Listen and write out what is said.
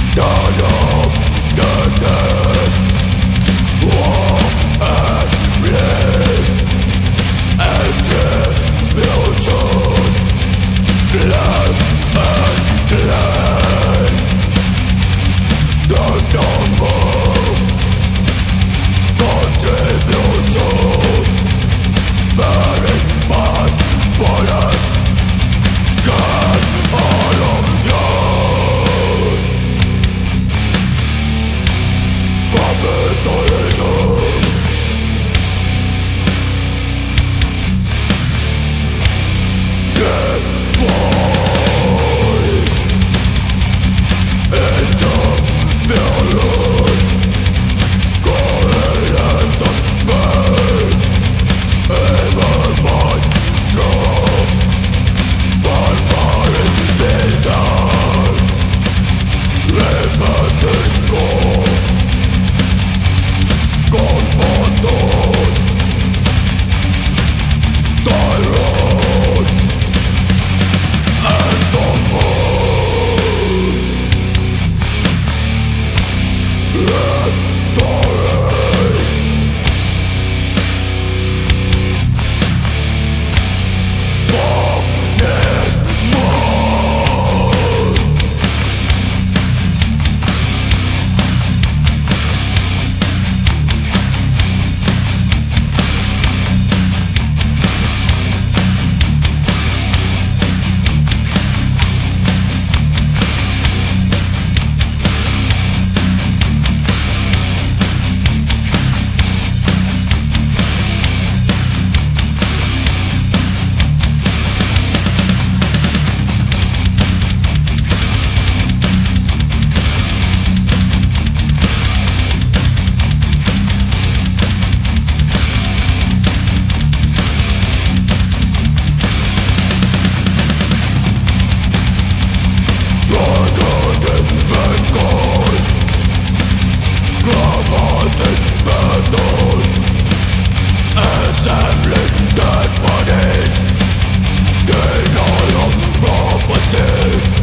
Dawn of the dead, war and blood, execution, life and life. The number, contribution, bearing my bullet, God all of you. Capitalism, destroy in the violence, coherent pain, even my love, barbaric desire, live at this core, confronted, tyrant, and the moon, rhetoric, darkness, more. Assembling dead bodies, denial of prophecy.